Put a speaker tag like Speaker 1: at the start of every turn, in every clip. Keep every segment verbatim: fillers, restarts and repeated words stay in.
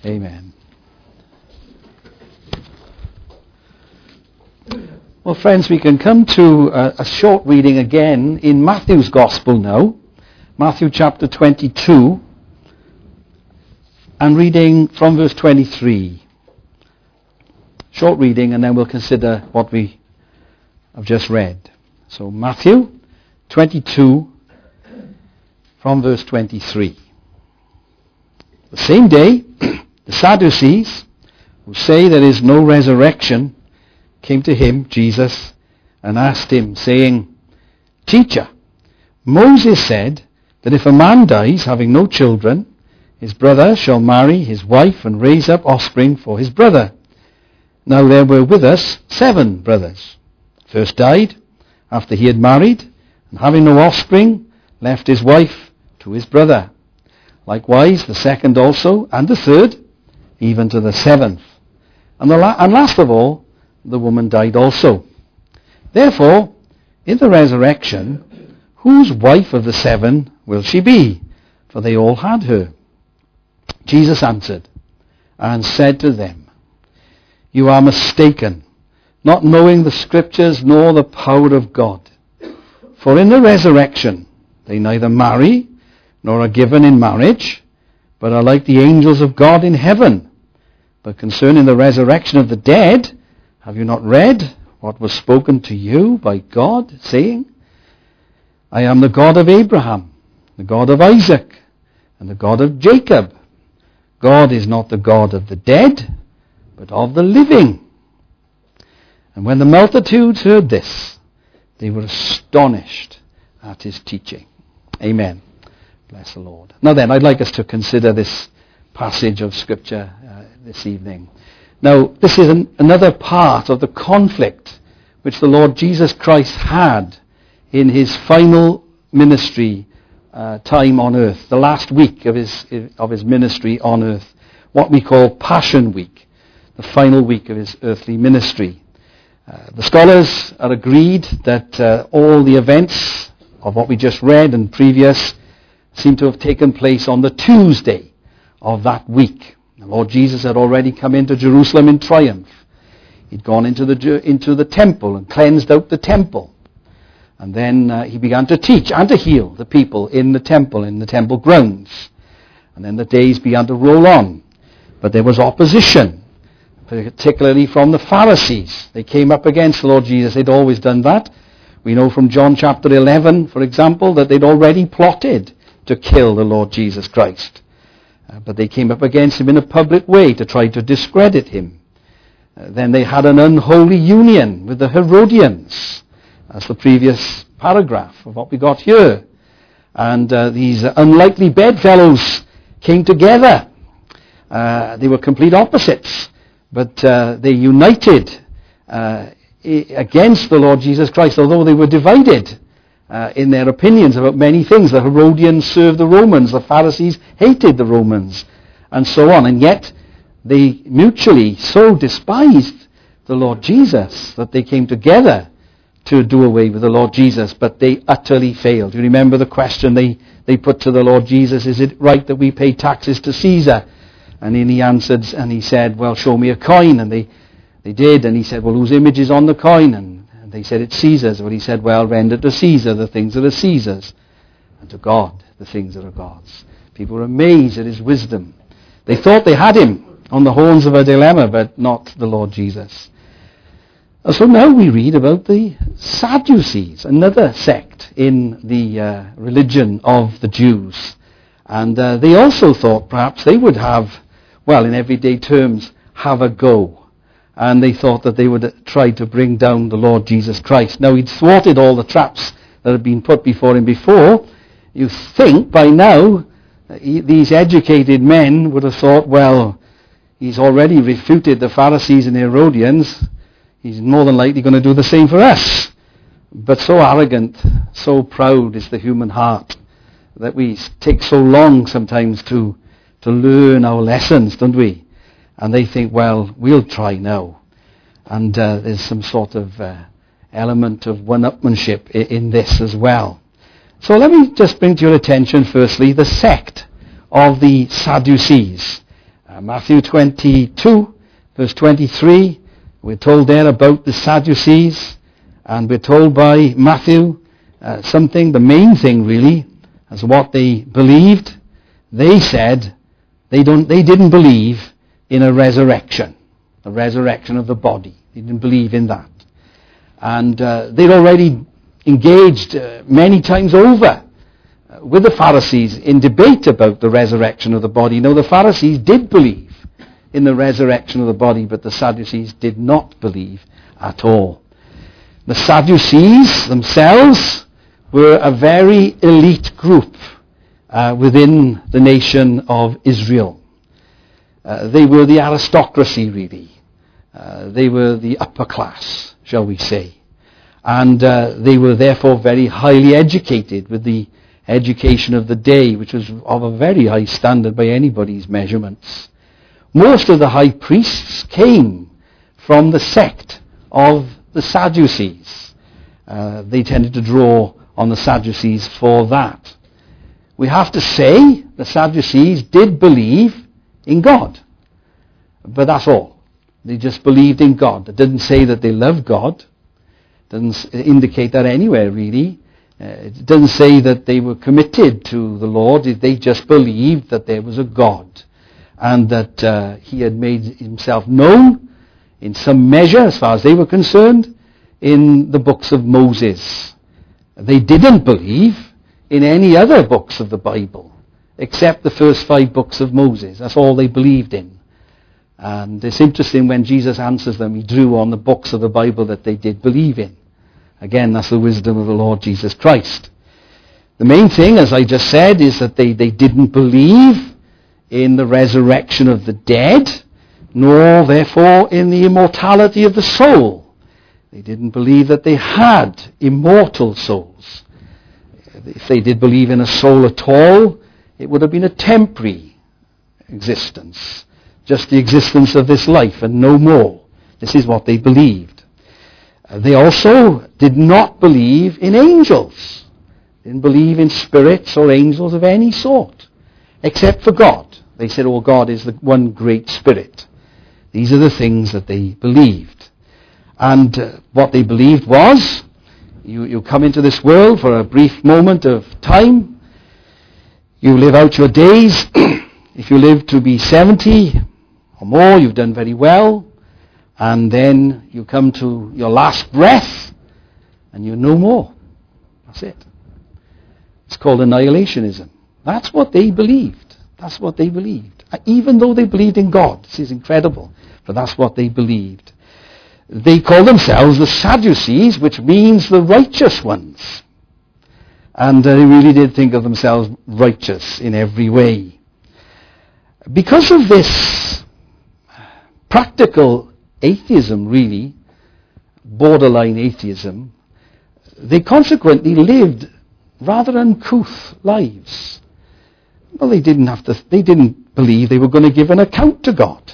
Speaker 1: Amen. Well, friends, we can come to a, a short reading again in Matthew's Gospel now. Matthew chapter twenty-two, and reading from verse twenty-three. Short reading, and then we'll consider what we have just read. So Matthew twenty-two, from verse twenty-three. The same day, the Sadducees, who say there is no resurrection, came to him, Jesus, and asked him, saying, Teacher, Moses said that if a man dies having no children, his brother shall marry his wife and raise up offspring for his brother. Now there were with us seven brothers. First died after he had married, and having no offspring, left his wife to his brother. Likewise the second also, and the third, even to the seventh. And, the la- and last of all, the woman died also. Therefore, in the resurrection, whose wife of the seven will she be? For they all had her. Jesus answered and said to them, You are mistaken, not knowing the Scriptures nor the power of God. For in the resurrection they neither marry nor are given in marriage, but are like the angels of God in heaven. But concerning the resurrection of the dead, have you not read what was spoken to you by God, saying, I am the God of Abraham, the God of Isaac, and the God of Jacob. God is not the God of the dead, but of the living. And when the multitudes heard this, they were astonished at his teaching. Amen. Bless the Lord. Now then, I'd like us to consider this passage of Scripture uh, this evening. Now, this is an, another part of the conflict which the Lord Jesus Christ had in his final ministry uh, time on earth, the last week of his of his ministry on earth, what we call Passion Week, the final week of his earthly ministry. Uh, the scholars are agreed that uh, all the events of what we just read and previous seem to have taken place on the Tuesday of that week. The Lord Jesus had already come into Jerusalem in triumph. He'd gone into the into the temple and cleansed out the temple. And then uh, he began to teach and to heal the people in the temple, in the temple grounds. And then the days began to roll on. But there was opposition, particularly from the Pharisees. They came up against the Lord Jesus. They'd always done that. We know from John chapter eleven, for example, that they'd already plotted to kill the Lord Jesus Christ. Uh, but they came up against him in a public way to try to discredit him. Uh, then they had an unholy union with the Herodians. That's the previous paragraph of what we got here. And uh, these unlikely bedfellows came together. Uh, they were complete opposites, but uh, they united uh, against the Lord Jesus Christ, although they were divided uh, in their opinions about many things. The Herodians served the Romans, the Pharisees hated the Romans, and so on. And yet they mutually so despised the Lord Jesus that they came together to do away with the Lord Jesus, but they utterly failed. You remember the question they, they put to the Lord Jesus, is it right that we pay taxes to Caesar? And then he answered and he said, well, show me a coin. And they, they did, and he said, well, whose image is on the coin? And, and they said, it's Caesar's. Well, he said, well, render to Caesar the things that are Caesar's, and to God the things that are God's. People were amazed at his wisdom. They thought they had him on the horns of a dilemma, but not the Lord Jesus. So now we read about the Sadducees, another sect in the uh, religion of the Jews. And uh, they also thought perhaps they would have, well, in everyday terms, have a go. And they thought that they would try to bring down the Lord Jesus Christ. Now, he'd thwarted all the traps that had been put before him before. You think by now, he, these educated men would have thought, well, he's already refuted the Pharisees and Herodians. He's more than likely going to do the same for us. But so arrogant, so proud is the human heart that we take so long sometimes to to learn our lessons, don't we? And they think, well, we'll try now. And uh, there's some sort of uh, element of one-upmanship in, in this as well. So let me just bring to your attention, firstly, the sect of the Sadducees. Uh, Matthew twenty-two, verse twenty-three, we're told there about the Sadducees, and we're told by Matthew uh, something, the main thing really, as what they believed. They said they don't, they didn't believe in a resurrection, a resurrection of the body. They didn't believe in that. And uh, they'd already engaged uh, many times over uh, with the Pharisees in debate about the resurrection of the body. Now, the Pharisees did believe in the resurrection of the body, but the Sadducees did not believe at all. The Sadducees themselves were a very elite group uh, within the nation of Israel. Uh, they were the aristocracy, really. Uh, they were the upper class, shall we say. And uh, they were therefore very highly educated, with the education of the day, which was of a very high standard by anybody's measurements. Most of the high priests came from the sect of the Sadducees. Uh, they tended to draw on the Sadducees for that. We have to say the Sadducees did believe in God. But that's all. They just believed in God. It didn't say that they loved God. It doesn't indicate that anywhere, really. Uh, it doesn't say that they were committed to the Lord. They just believed that there was a God, and that uh, he had made himself known in some measure, as far as they were concerned, in the books of Moses. They didn't believe in any other books of the Bible, except the first five books of Moses. That's all they believed in. And it's interesting, when Jesus answers them, he drew on the books of the Bible that they did believe in. Again, that's the wisdom of the Lord Jesus Christ. The main thing, as I just said, is that they, they didn't believe in the resurrection of the dead, nor therefore in the immortality of the soul. They didn't believe that they had immortal souls. If they did believe in a soul at all, it would have been a temporary existence. Just the existence of this life and no more. This is what they believed. Uh, they also did not believe in angels. They didn't believe in spirits or angels of any sort, except for God. They said, oh, God is the one great spirit. These are the things that they believed. And uh, what they believed was, you, you come into this world for a brief moment of time. You live out your days. If you live to be seventy or more, you've done very well. And then you come to your last breath, and you're no more. That's it. It's called annihilationism. That's what they believed. That's what they believed. Even though they believed in God. This is incredible. But that's what they believed. They call themselves the Sadducees, which means the righteous ones. And they really did think of themselves righteous in every way. Because of this practical atheism, really, borderline atheism, they consequently lived rather uncouth lives. Well, they didn't have to, they didn't believe they were going to give an account to God.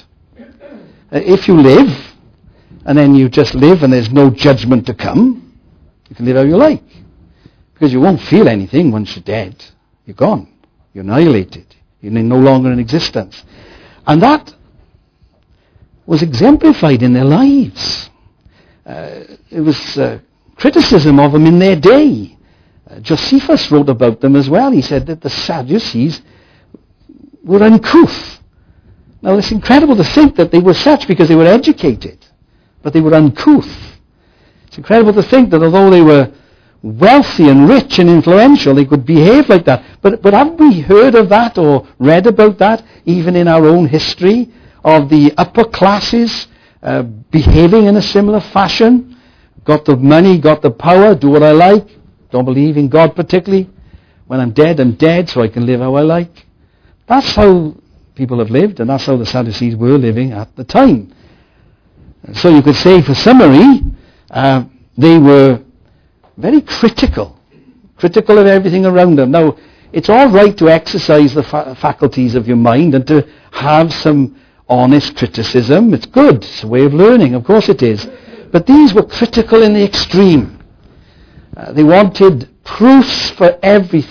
Speaker 1: If you live, and then you just live and there's no judgment to come, you can live how you like. Because you won't feel anything once you're dead. You're gone. You're annihilated. You're no longer in existence. And that was exemplified in their lives. Uh, it was uh, criticism of them in their day. Uh, Josephus wrote about them as well. He said that the Sadducees were uncouth. Now it's incredible to think that they were such because they were educated, but they were uncouth. It's incredible to think that although they were wealthy and rich and influential, they could behave like that. But, but have we heard of that or read about that, even in our own history, of the upper classes uh, behaving in a similar fashion? Got the money, got the power, do what I like, don't believe in God particularly. When I'm dead, I'm dead, so I can live how I like. That's how people have lived, and that's how the Sadducees were living at the time. So you could say, for summary, uh, they were very critical, critical of everything around them. Now, it's all right to exercise the fa- faculties of your mind and to have some honest criticism. It's good. It's a way of learning. Of course it is. But these were critical in the extreme. Uh, they wanted proofs for everything.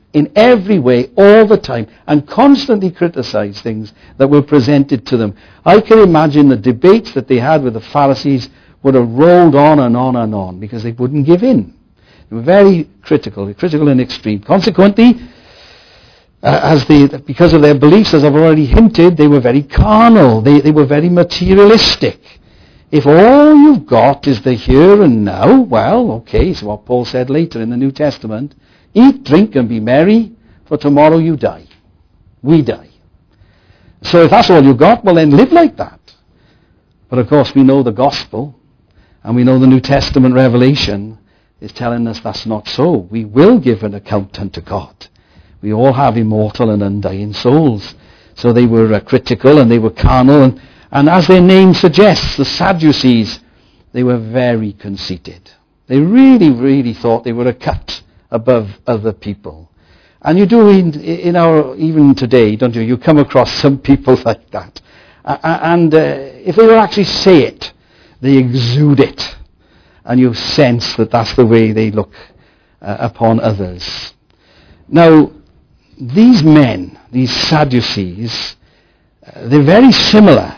Speaker 1: in every way, all the time, and constantly criticize things that were presented to them. I can imagine the debates that they had with the Pharisees would have rolled on and on and on because they wouldn't give in. They were very critical, critical in extreme. Consequently, uh, as they, because of their beliefs, as I've already hinted, they were very carnal. They, they were very materialistic. If all you've got is the here and now, well, okay, so what Paul said later in the New Testament, eat, drink, and be merry, for tomorrow you die. We die. So if that's all you've got, well then live like that. But of course we know the gospel, and we know the New Testament revelation is telling us that's not so. We will give an account unto God. We all have immortal and undying souls. So they were uh, critical and they were carnal, and, and as their name suggests, the Sadducees, they were very conceited. They really, really thought they were a cut above other people. And you do in, in our, even today, don't you? You come across some people like that. Uh, and uh, if they will actually say it, they exude it. And you sense that that's the way they look uh, upon others. Now, these men, these Sadducees, uh, they're very similar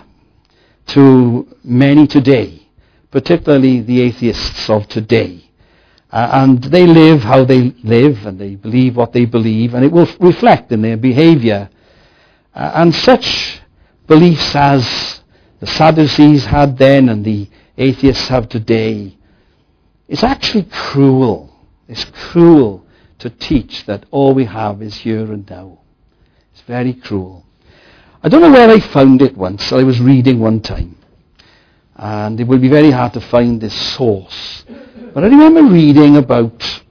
Speaker 1: to many today, particularly the atheists of today. Uh, and they live how they live, and they believe what they believe, and it will reflect in their behavior. Uh, and such beliefs as the Sadducees had then and the atheists have today, it's actually cruel. It's cruel to teach that all we have is here and now. It's very cruel. I don't know where I found it once. I was reading one time. And it will be very hard to find this source. But I remember reading about,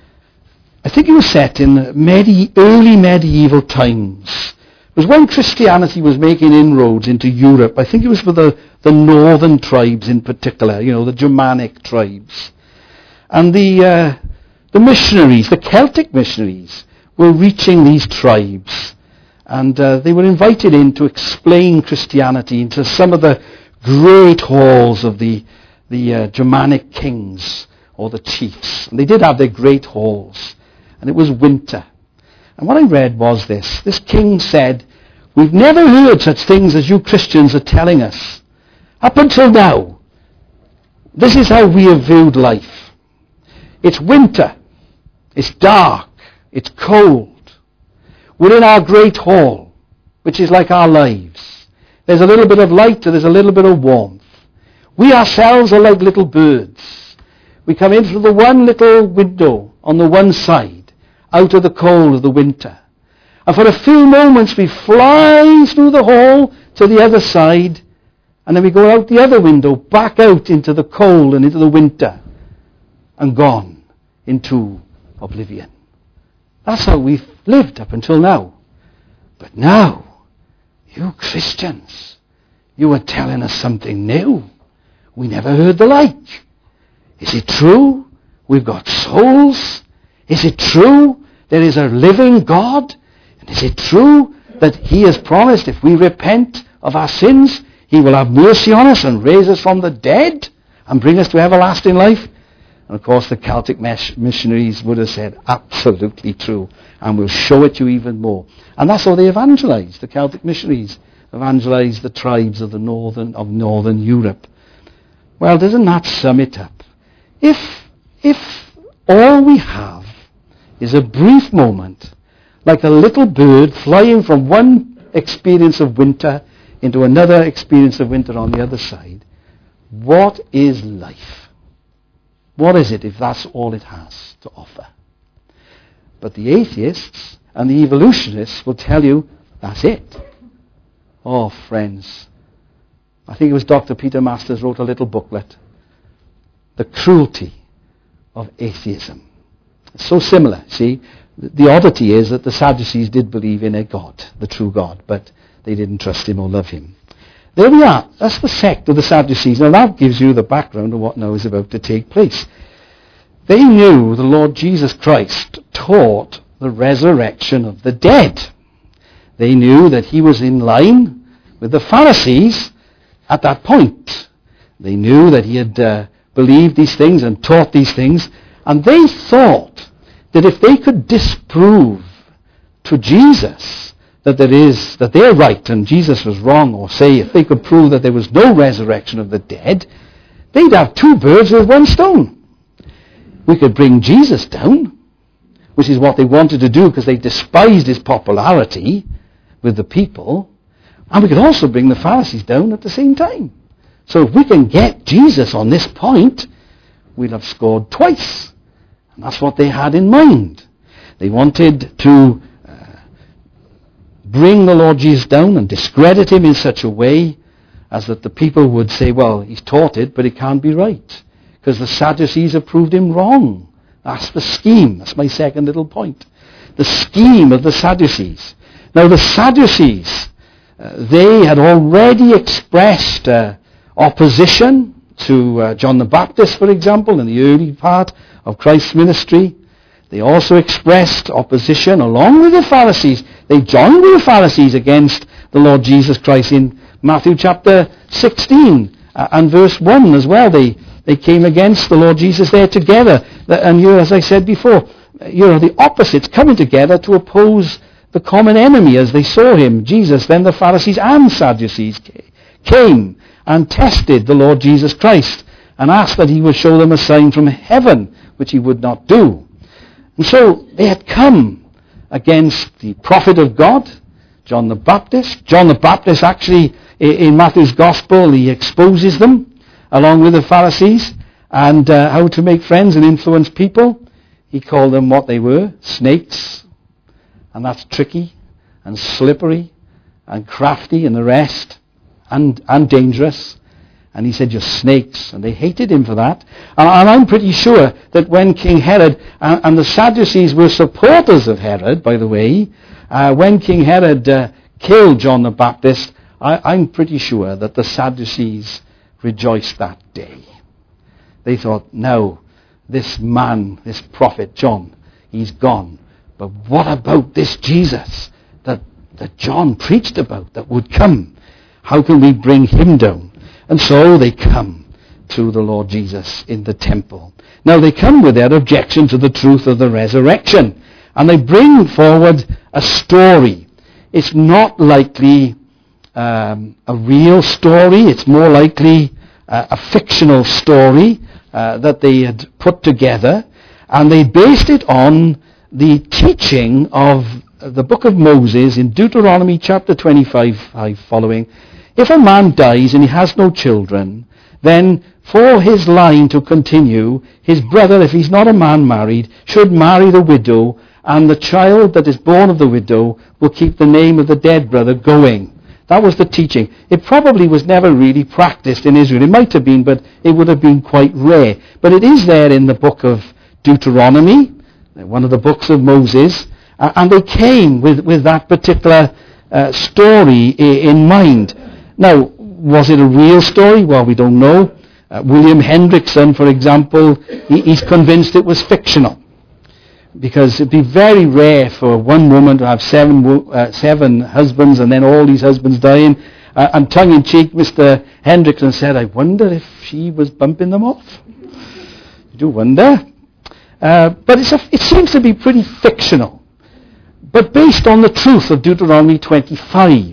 Speaker 1: I think it was set in medi- early medieval times. It was when Christianity was making inroads into Europe. I think it was for the, the northern tribes in particular, you know, the Germanic tribes. And the, uh, the missionaries, the Celtic missionaries, were reaching these tribes. And uh, they were invited in to explain Christianity into some of the great halls of the, the uh, Germanic kings or the chiefs. And they did have their great halls. And it was winter. And what I read was this. This king said, "We've never heard such things as you Christians are telling us. Up until now, this is how we have viewed life. It's winter. It's dark. It's cold. We're in our great hall, which is like our lives. There's a little bit of light and there's a little bit of warmth. We ourselves are like little birds. We come in through the one little window on the one side, out of the cold of the winter. And for a few moments we fly through the hall to the other side, and then we go out the other window, back out into the cold and into the winter, and gone into oblivion. That's how we've lived up until now. But now, you Christians, you are telling us something new. We never heard the like. Is it true we've got souls? Is it true there is a living God? And is it true that He has promised if we repent of our sins, He will have mercy on us and raise us from the dead and bring us to everlasting life? And of course the Celtic missionaries would have said, absolutely true. And we'll show it to you even more. And that's how they evangelized. The Celtic missionaries evangelized the tribes of the northern of northern Europe. Well, doesn't that sum it up? If, if all we have is a brief moment, like a little bird flying from one experience of winter into another experience of winter on the other side, what is life? What is it if that's all it has to offer? But the atheists and the evolutionists will tell you that's it. Oh, friends. I think it was Doctor Peter Masters wrote a little booklet. The Cruelty of Atheism. It's so similar, see. The oddity is that the Sadducees did believe in a God, the true God, but they didn't trust Him or love Him. There we are. That's the sect of the Sadducees. Now that gives you the background of what now is about to take place. They knew the Lord Jesus Christ taught the resurrection of the dead. They knew that He was in line with the Pharisees at that point. They knew that He had uh, believed these things and taught these things. And they thought that if they could disprove to Jesus that there is, that they're right and Jesus was wrong, or say if they could prove that there was no resurrection of the dead, they'd have two birds with one stone. We could bring Jesus down, which is what they wanted to do because they despised his popularity with the people, and we could also bring the Pharisees down at the same time. So if we can get Jesus on this point, we'll have scored twice. And that's what they had in mind. They wanted to uh, bring the Lord Jesus down and discredit him in such a way as that the people would say, well, he's taught it, but it can't be right, because the Sadducees have proved him wrong. That's the scheme. That's my second little point. The scheme of the Sadducees. Now the Sadducees, uh, they had already expressed uh, opposition to uh, John the Baptist, for example, in the early part of Christ's ministry. They also expressed opposition along with the Pharisees. They joined with the Pharisees against the Lord Jesus Christ in Matthew chapter sixteen uh, and verse one as well. They they came against the Lord Jesus there together. And you, as I said before, you know, the opposites coming together to oppose the common enemy as they saw him, Jesus. Then the Pharisees and Sadducees came and tested the Lord Jesus Christ and asked that he would show them a sign from heaven, which he would not do. And so they had come against the prophet of God, John the Baptist. John the Baptist actually, in Matthew's Gospel, he exposes them along with the Pharisees and uh, how to make friends and influence people. He called them what they were, snakes. And that's tricky and slippery and crafty and the rest, and, and dangerous. And he said, you're snakes. And they hated him for that. And, and I'm pretty sure that when King Herod, and, and the Sadducees were supporters of Herod, by the way, uh, when King Herod uh, killed John the Baptist, I, I'm pretty sure that the Sadducees rejoiced that day. They thought, no, this man, this prophet John, he's gone. But what about this Jesus that, that John preached about that would come? How can we bring him down? And so they come to the Lord Jesus in the temple. Now they come with their objection to the truth of the resurrection. And they bring forward a story. It's not likely um, a real story. It's more likely uh, a fictional story uh, that they had put together. And they based it on the teaching of the book of Moses in Deuteronomy chapter twenty-five following. If a man dies and he has no children, then for his line to continue, his brother, if he's not a man married, should marry the widow, and the child that is born of the widow will keep the name of the dead brother going. That was the teaching. It probably was never really practiced in Israel. It might have been, but it would have been quite rare. But it is there in the book of Deuteronomy, one of the books of Moses, uh, and they came with, with that particular uh, story I- in mind. Now, was it a real story? Well, we don't know. Uh, William Hendrickson, for example, he, he's convinced it was fictional, because it'd be very rare for one woman to have seven uh, seven husbands and then all these husbands dying. Uh, and tongue-in-cheek, Mister Hendrickson said, I wonder if she was bumping them off. You do wonder. Uh, but it's a, it seems to be pretty fictional, but based on the truth of Deuteronomy twenty-five,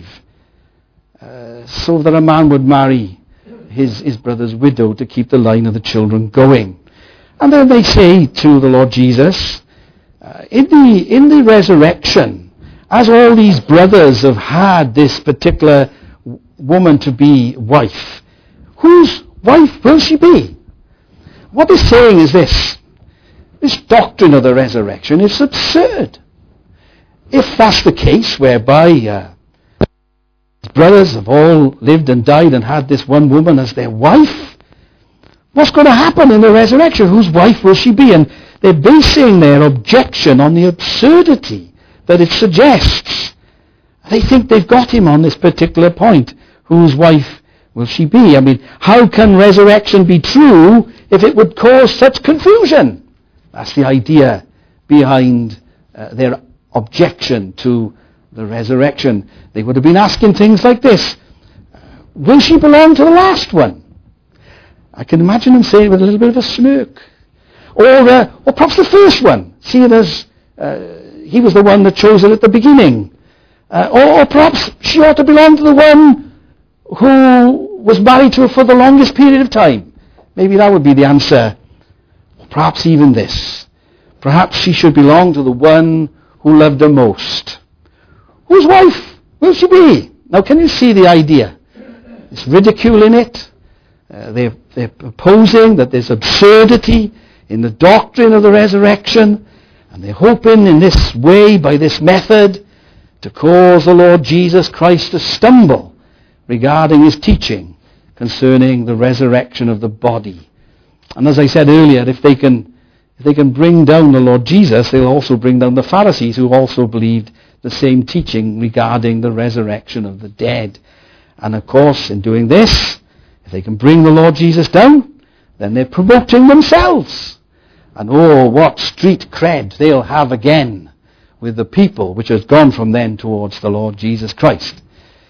Speaker 1: uh, so that a man would marry his, his brother's widow to keep the line of the children going. And then they say to the Lord Jesus, uh, in the in the resurrection, as all these brothers have had this particular w- woman to be wife, whose wife will she be? What they're saying is this. This doctrine of the resurrection is absurd. If that's the case, whereby uh, his brothers have all lived and died and had this one woman as their wife, what's going to happen in the resurrection? Whose wife will she be? And they're basing their objection on the absurdity that it suggests. They think they've got him on this particular point. Whose wife will she be? I mean, how can resurrection be true if it would cause such confusion? That's the idea behind uh, their objection to the resurrection. They would have been asking things like this. Will she belong to the last one? I can imagine them saying with a little bit of a smirk. Or, uh, or perhaps the first one, seeing as uh, he was the one that chose it at the beginning. Uh, or, or perhaps she ought to belong to the one who was married to her for the longest period of time. Maybe that would be the answer. Or perhaps even this. Perhaps she should belong to the one who loved her most. Whose wife will she be? Now, can you see the idea? There's ridicule in it. Uh, they're, they're proposing that there's absurdity in the doctrine of the resurrection, and they're hoping in this way, by this method, to cause the Lord Jesus Christ to stumble regarding his teaching concerning the resurrection of the body. And as I said earlier, if they can if they can bring down the Lord Jesus, they'll also bring down the Pharisees, who also believed the same teaching regarding the resurrection of the dead. And of course, in doing this, if they can bring the Lord Jesus down, then they're promoting themselves. And oh, what street cred they'll have again with the people which has gone from then towards the Lord Jesus Christ.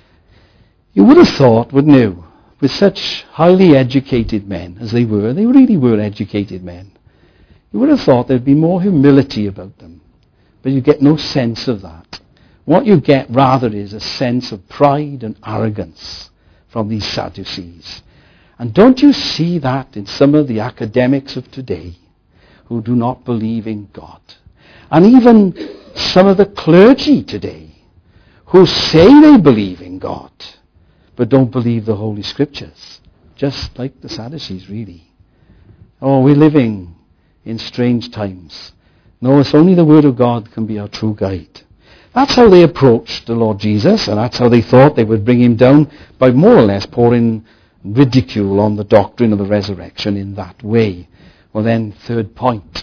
Speaker 1: You would have thought, wouldn't you, with such highly educated men as they were, they really were educated men, you would have thought there'd be more humility about them. But you get no sense of that. What you get rather is a sense of pride and arrogance from these Sadducees. And don't you see that in some of the academics of today who do not believe in God? And even some of the clergy today who say they believe in God but don't believe the Holy Scriptures. Just like the Sadducees, really. Oh, we're living in strange times. No, it's only the Word of God can be our true guide. That's how they approached the Lord Jesus, and that's how they thought they would bring him down, by more or less pouring ridicule on the doctrine of the resurrection in that way. Well then, third point,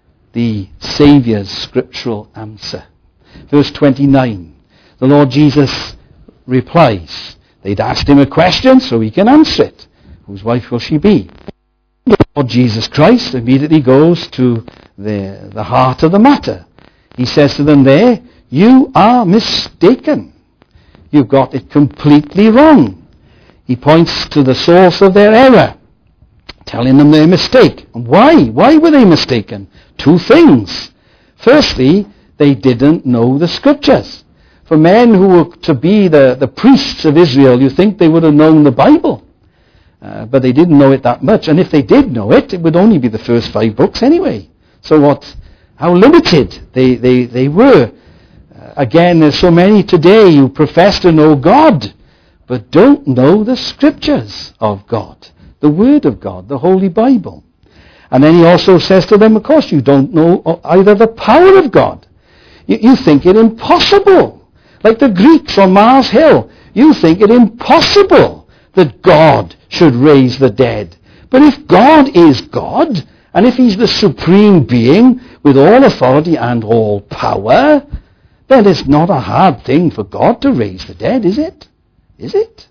Speaker 1: the Saviour's scriptural answer. Verse twenty-nine, the Lord Jesus replies. They'd asked him a question, so he can answer it. Whose wife will she be? The Lord Jesus Christ immediately goes to the, the heart of the matter. He says to them there, you are mistaken. You've got it completely wrong. He points to the source of their error, telling them their mistake. And why? Why were they mistaken? Two things. Firstly, they didn't know the Scriptures. For men who were to be the, the priests of Israel, you think they would have known the Bible. Uh, but they didn't know it that much. And if they did know it, it would only be the first five books anyway. So what? How limited they, they, they were. Uh, again, there's so many today who profess to know God, but don't know the Scriptures of God, the Word of God, the Holy Bible. And then he also says to them, of course, you don't know either the power of God. You, you think it impossible. Like the Greeks on Mars Hill, you think it impossible that God should raise the dead. But if God is God, and if he's the supreme being with all authority and all power, then it's not a hard thing for God to raise the dead, is it? Is it?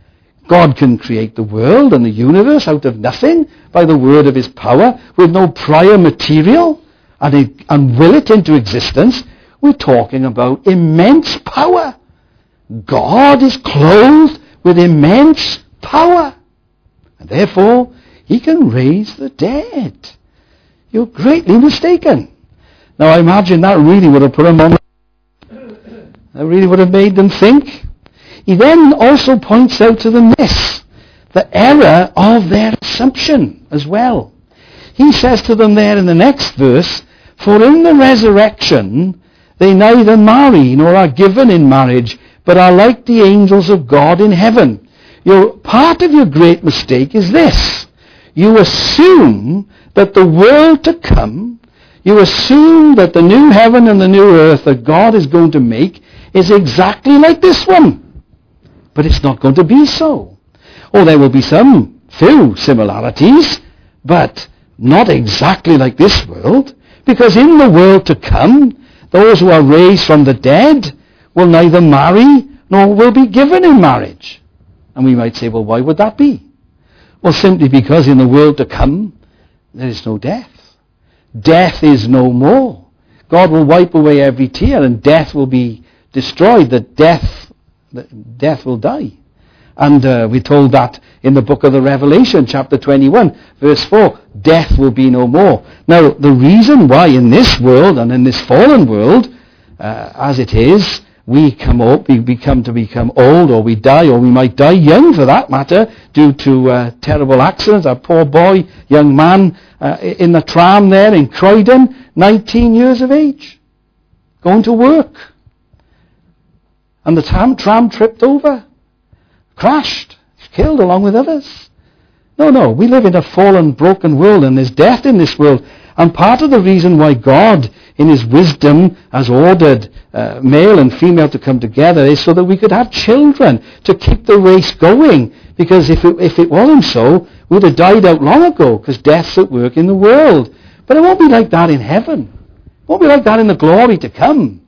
Speaker 1: God can create the world and the universe out of nothing by the word of his power with no prior material and, it, and will it into existence. We're talking about immense power. God is clothed with immense power. And therefore, he can raise the dead. You're greatly mistaken. Now, I imagine that really would have put them on. That really would have made them think. He then also points out to them this, the error of their assumption as well. He says to them there in the next verse, for in the resurrection they neither marry nor are given in marriage, but are like the angels of God in heaven. Your, part of your great mistake is this. You assume that the world to come, you assume that the new heaven and the new earth that God is going to make is exactly like this one. But it's not going to be so. Oh, there will be some few similarities, but not exactly like this world, because in the world to come, those who are raised from the dead will neither marry nor will be given in marriage. And we might say, well, why would that be? Well, simply because in the world to come, there is no death. Death is no more. God will wipe away every tear and death will be destroyed. That death, that death will die. And uh, we're told that in the book of the Revelation, chapter twenty-one, verse four, death will be no more. Now, the reason why in this world and in this fallen world, uh, as it is, we come up, we become to become old, or we die, or we might die young for that matter, due to uh, terrible accidents. A poor boy, young man, uh, in the tram there in Croydon, nineteen years of age, going to work. And the tram, tram tripped over, crashed, killed along with others. No, no, we live in a fallen, broken world, and there's death in this world. And part of the reason why God, in his wisdom, has ordered uh, male and female to come together is so that we could have children to keep the race going. Because if it, if it wasn't so, we'd have died out long ago, because death's at work in the world. But it won't be like that in heaven. It won't be like that in the glory to come.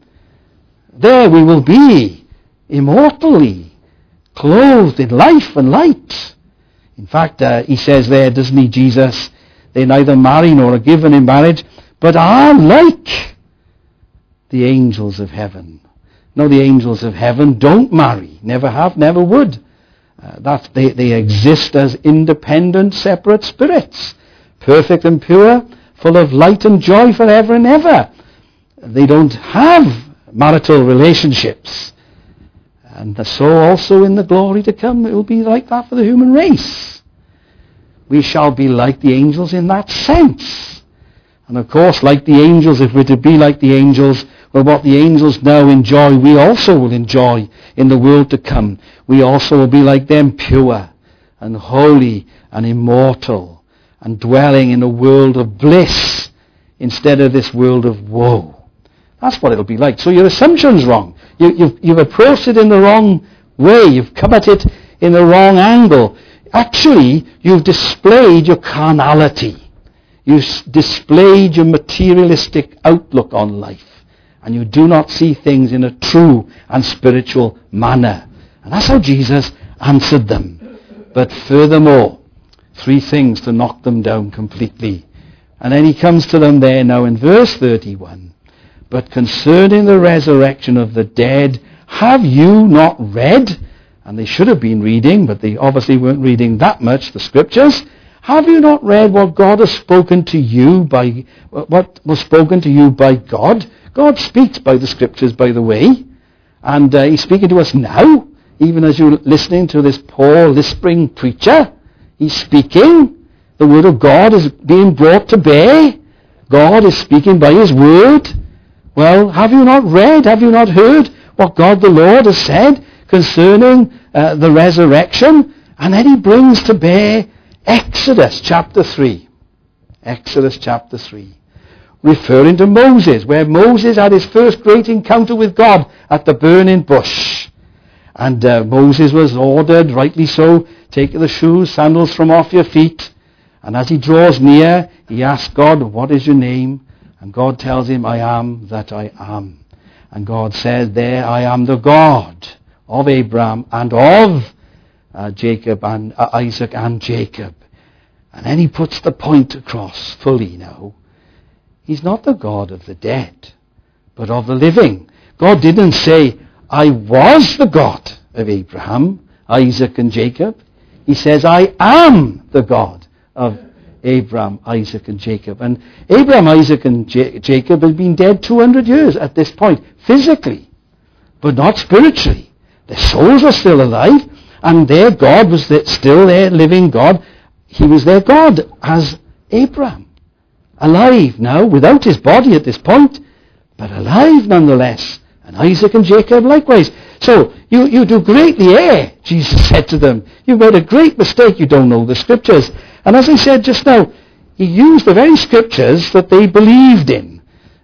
Speaker 1: There we will be immortally clothed in life and light. In fact, uh, he says there, doesn't he, Jesus, they neither marry nor are given in marriage, but are like the angels of heaven. No, the angels of heaven don't marry, never have, never would. Uh, that they, they exist as independent, separate spirits, perfect and pure, full of light and joy forever and ever. They don't have marital relationships. And so also in the glory to come, it will be like that for the human race. We shall be like the angels in that sense. And of course, like the angels, if we're to be like the angels, well, what the angels now enjoy, we also will enjoy in the world to come. We also will be like them, pure and holy and immortal, and dwelling in a world of bliss instead of this world of woe. That's what it'll be like. So your assumption's wrong. You, you've, you've approached it in the wrong way. You've come at it in the wrong angle. Actually, you've displayed your carnality. You've displayed your materialistic outlook on life. And you do not see things in a true and spiritual manner. And that's how Jesus answered them. But furthermore, three things to knock them down completely. And then he comes to them there now in verse thirty-one. But concerning the resurrection of the dead, have you not read? And they should have been reading, but they obviously weren't reading that much, the scriptures. Have you not read what God has spoken to you by, what was spoken to you by God? God speaks by the scriptures, by the way. And uh, he's speaking to us now, even as you're listening to this poor, lisping preacher. He's speaking. The word of God is being brought to bear. God is speaking by his word. Well, have you not read, have you not heard what God the Lord has said concerning uh, the resurrection? And then he brings to bear Exodus chapter three. Exodus chapter three. Referring to Moses, where Moses had his first great encounter with God at the burning bush. And uh, Moses was ordered, rightly so, take the shoes, sandals from off your feet. And as he draws near, he asks God, what is your name? And God tells him, I am that I am. And God says there, I am the God of Abraham and of uh, Jacob and uh, Isaac and Jacob. And then he puts the point across fully now. He's not the God of the dead, but of the living. God didn't say, I was the God of Abraham, Isaac and Jacob. He says, I am the God of Abraham, Isaac and Jacob. And Abraham, Isaac and J- Jacob had been dead two hundred years at this point, physically, but not spiritually. Their souls were still alive, and their God was still their living God. He was their God as Abraham. Alive now, without his body at this point, but alive nonetheless. And Isaac and Jacob likewise. So, you, you do greatly err, Jesus said to them. You've made a great mistake, you don't know the scriptures. And as I said just now, he used the very scriptures that they believed in.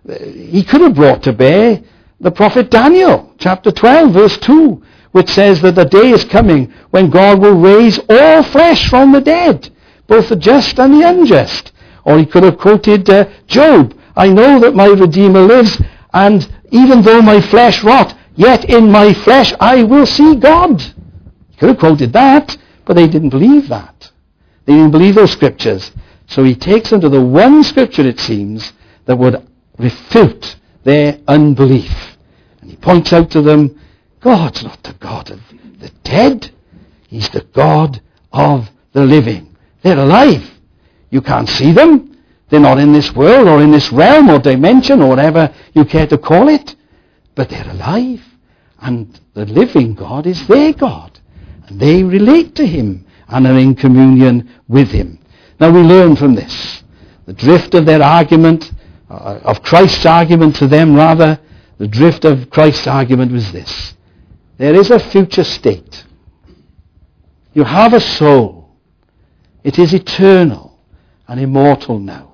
Speaker 1: He could have brought to bear the prophet Daniel, chapter twelve, verse two, which says that the day is coming when God will raise all flesh from the dead, both the just and the unjust. Or he could have quoted uh, Job, I know that my Redeemer lives, and even though my flesh rot, yet in my flesh I will see God. He could have quoted that, but they didn't believe that. They didn't believe those scriptures. So he takes them to the one scripture, it seems, that would refute their unbelief. And he points out to them, God's not the God of the dead. He's the God of the living. They're alive. You can't see them. They're not in this world or in this realm or dimension or whatever you care to call it. But they're alive. And the living God is their God. And they relate to him and are in communion with him. Now we learn from this. The drift of their argument, uh, of Christ's argument to them rather, the drift of Christ's argument was this. There is a future state. You have a soul. It is eternal and immortal now.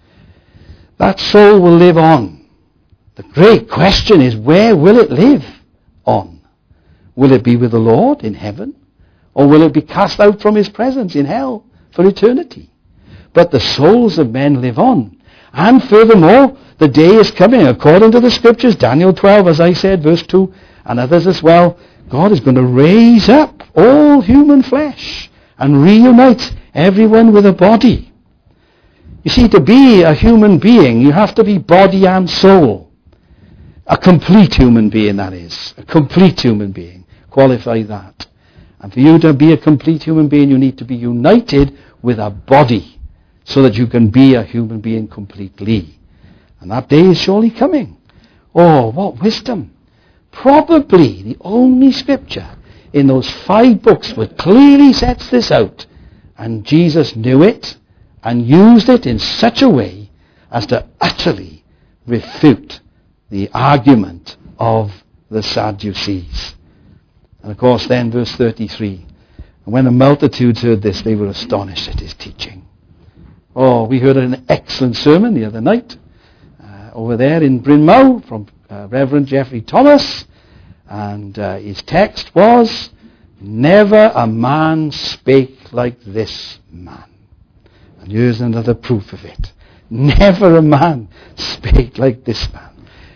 Speaker 1: That soul will live on. The great question is, where will it live on? Will it be with the Lord in heaven? Or will it be cast out from his presence in hell for eternity? But the souls of men live on. And furthermore, the day is coming, according to the scriptures, Daniel twelve, as I said, verse two, and others as well, God is going to raise up all human flesh and reunite everyone with a body. You see, to be a human being, you have to be body and soul. A complete human being, that is. A complete human being. Qualify that. And for you to be a complete human being, you need to be united with a body so that you can be a human being completely. And that day is surely coming. Oh, what wisdom. Probably the only scripture in those five books that clearly sets this out. And Jesus knew it and used it in such a way as to utterly refute the argument of the Sadducees. And of course then verse thirty-three, and when the multitudes heard this, they were astonished at his teaching. Oh, we heard an excellent sermon the other night uh, over there in Bryn Mawr from uh, Reverend Jeffrey Thomas, and uh, his text was, never a man spake like this man. And here's another proof of it. Never a man spake like this man.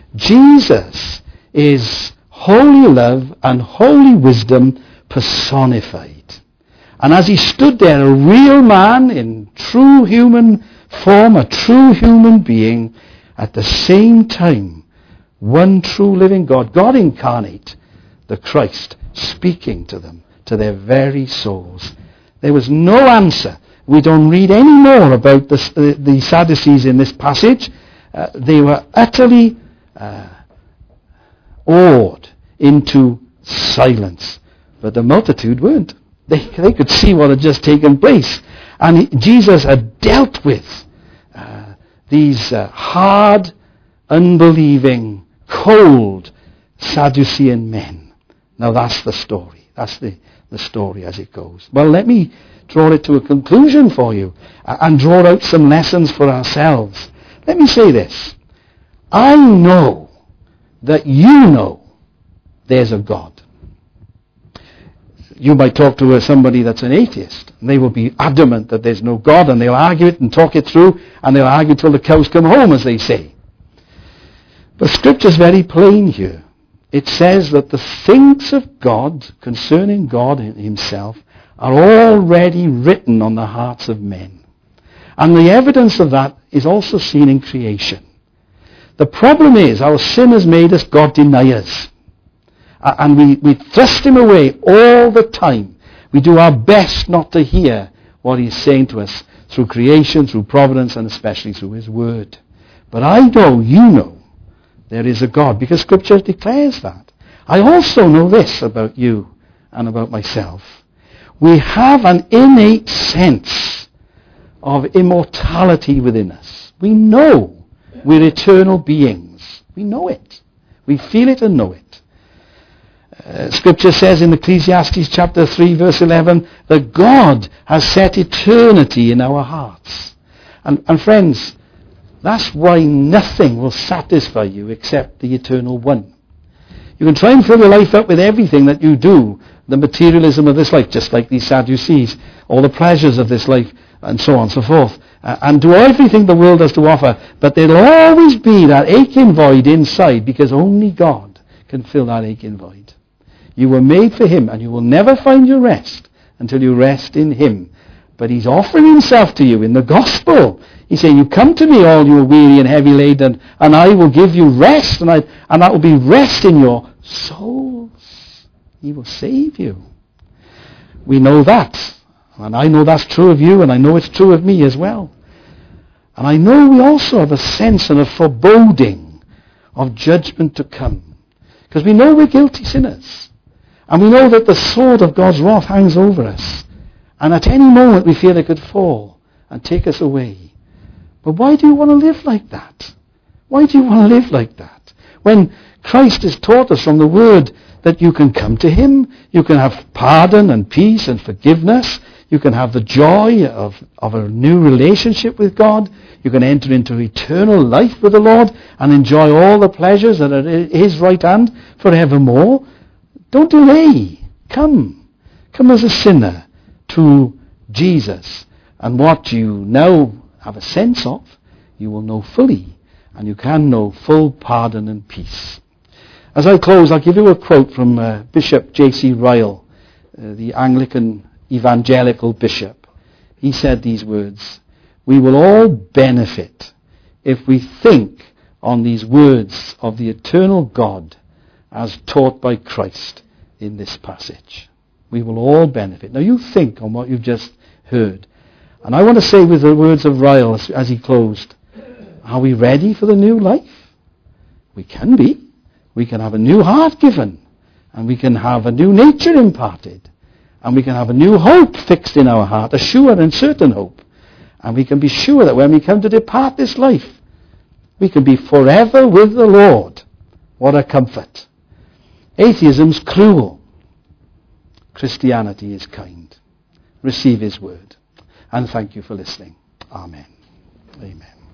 Speaker 1: Jesus is holy love and holy wisdom personified. And as he stood there, a real man in true human form, a true human being, at the same time, one true living God, God incarnate, the Christ, speaking to them, to their very souls. There was no answer. We don't read any more about the, uh, the Sadducees in this passage. Uh, they were utterly uh, awed into silence. But the multitude weren't. They, they could see what had just taken place. And he, Jesus had dealt with uh, these uh, hard, unbelieving, cold Sadducean men. Now that's the story. That's the, the story as it goes. Well, let me draw it to a conclusion for you and draw out some lessons for ourselves. Let me say this. I know that you know there's a God. You might talk to somebody that's an atheist, and they will be adamant that there's no God, and they'll argue it and talk it through, and they'll argue till the cows come home, as they say. But Scripture's very plain here. It says that the things of God, concerning God himself, are already written on the hearts of men. And the evidence of that is also seen in creation. The problem is, our sin has made us God deniers. And we, we thrust him away all the time. We do our best not to hear what he's saying to us through creation, through providence, and especially through his word. But I know, you know, there is a God, because Scripture declares that. I also know this about you and about myself. We have an innate sense of immortality within us. We know we're eternal beings. We know it. We feel it and know it. Uh, Scripture says in Ecclesiastes chapter three, verse eleven, that God has set eternity in our hearts. And, and friends, that's why nothing will satisfy you except the eternal one. You can try and fill your life up with everything that you do, the materialism of this life, just like these Sadducees, all the pleasures of this life, and so on and so forth, uh, and do everything the world has to offer, but there'll always be that aching void inside, because only God can fill that aching void. You were made for him, and you will never find your rest until you rest in him. But he's offering himself to you in the gospel. He's saying, you come to me all you are weary and heavy laden, and I will give you rest, and, I, and that will be rest in your souls. He will save you. We know that. And I know that's true of you, and I know it's true of me as well. And I know we also have a sense and a foreboding of judgment to come. Because we know we're guilty sinners. And we know that the sword of God's wrath hangs over us. And at any moment we feel it could fall and take us away. But why do you want to live like that? Why do you want to live like that? When Christ has taught us from the Word that you can come to Him, you can have pardon and peace and forgiveness, you can have the joy of, of a new relationship with God, you can enter into eternal life with the Lord and enjoy all the pleasures that are at His right hand forevermore. Don't delay. Come. Come as a sinner to Jesus. And what you now have a sense of, you will know fully. And you can know full pardon and peace. As I close, I'll give you a quote from uh, Bishop J C Ryle, uh, the Anglican evangelical bishop. He said these words, "We will all benefit if we think on these words of the eternal God as taught by Christ in this passage." We will all benefit. Now you think on what you've just heard. And I want to say with the words of Ryle as, as he closed, are we ready for the new life? We can be. We can have a new heart given. And we can have a new nature imparted. And we can have a new hope fixed in our heart, a sure and certain hope. And we can be sure that when we come to depart this life, we can be forever with the Lord. What a comfort. Atheism's cruel. Christianity is kind. Receive His word. And thank you for listening. Amen. Amen.